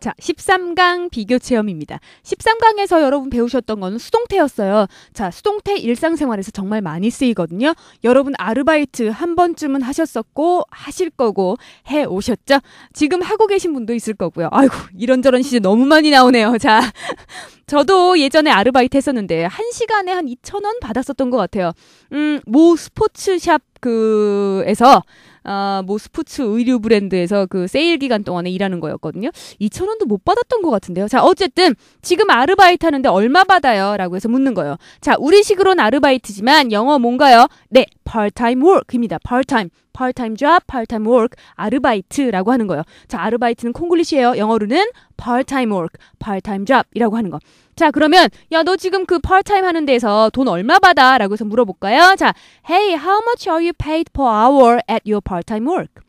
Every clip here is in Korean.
자, 13강 비교 체험입니다. 13강에서 여러분 배우셨던 건 수동태였어요. 자, 수동태 일상생활에서 정말 많이 쓰이거든요. 여러분 아르바이트 한 번쯤은 하셨었고 하실 거고 해 오셨죠? 지금 하고 계신 분도 있을 거고요. 아이고, 이런저런 시제 너무 많이 나오네요. 자, 저도 예전에 아르바이트 했었는데 1시간에 한 2,000원 받았었던 것 같아요. 모 스포츠샵 에서 뭐 스포츠 의류 브랜드에서 그 세일 기간 동안에 일하는 거였거든요. 2,000원도 못 받았던 것 같은데요. 자, 어쨌든 지금 아르바이트 하는데 얼마 받아요? 라고 해서 묻는 거예요. 자, 우리식으로는 아르바이트지만 영어 뭔가요? 네, part-time work입니다. part-time job, part-time work, 아르바이트라고 하는 거예요. 자, 아르바이트는 콩글리시예요. 영어로는 part-time work, part-time job이라고 하는 거. 자, 그러면 야, 너 지금 그 part-time 하는 데서 돈 얼마 받아? 라고 해서 물어볼까요? 자, hey, how much are you paid per hour at your part-time work?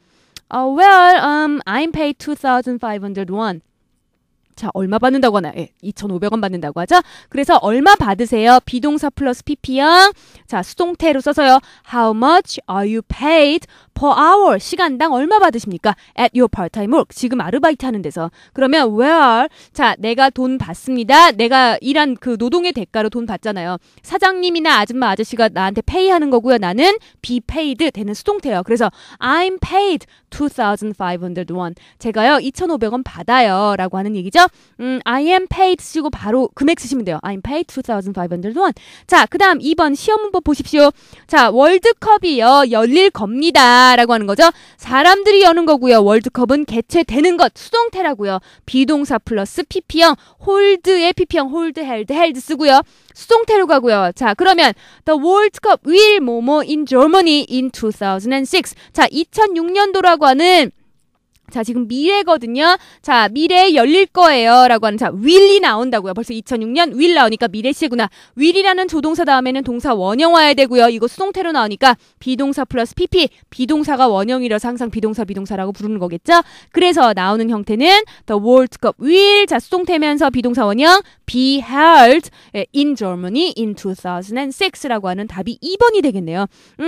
I'm paid 2,500 won. 자, 얼마 받는다고 하나? 예, 2,500원 받는다고 하죠? 그래서 얼마 받으세요? 비동사 플러스 pp형. 자, 수동태로 써서요. How much are you paid per hour? 시간당 얼마 받으십니까? At your part-time work. 지금 아르바이트 하는 데서. 그러면 where? 자, 내가 돈 받습니다. 내가 일한 그 노동의 대가로 돈 받잖아요. 사장님이나 아줌마 아저씨가 나한테 pay 하는 거고요. 나는 be paid 되는 수동태예요. 그래서 I'm paid 2,500 won. 제가요, 2,500원 받아요. 라고 하는 얘기죠. I am paid 쓰고 바로 금액 쓰시면 돼요. I'm paid 2,500 won. 자, 그 다음 2번 시험 문법 보십시오. 자, 월드컵이요, 열릴 겁니다. 라고 하는 거죠. 사람들이 여는 거고요. 월드컵은 개최되는 것. 수동태라고요. 비동사 플러스 pp형. hold의 pp형. hold, held 쓰고요. 수동태로 가고요. 자, 그러면 The World Cup will 뭐뭐 in Germany in 2006. 자, 2006년도라고 하는 자, 지금 미래거든요. 자, 미래에 열릴 거예요. 라고 하는, 자, will이 나온다고요. 벌써 2006년 will 나오니까 미래시구나. will이라는 조동사 다음에는 동사 원형 와야 되고요. 이거 수동태로 나오니까 비동사 플러스 pp. 비동사가 원형이라서 항상 비동사라고 부르는 거겠죠? 그래서 나오는 형태는 the World Cup will, 자, 수동태면서 비동사 원형 be held in Germany in 2006라고 하는 답이 2번이 되겠네요.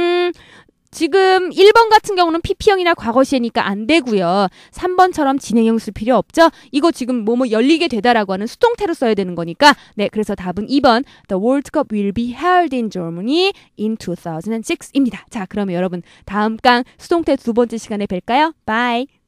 지금 1번 같은 경우는 pp형이나 과거시니까 안 되고요. 3번처럼 진행형 쓸 필요 없죠. 이거 지금 뭐뭐 열리게 되다라고 하는 수동태로 써야 되는 거니까 네, 그래서 답은 2번 The World Cup will be held in Germany in 2006입니다. 자, 그러면 여러분 다음 강 수동태 두 번째 시간에 뵐까요? Bye!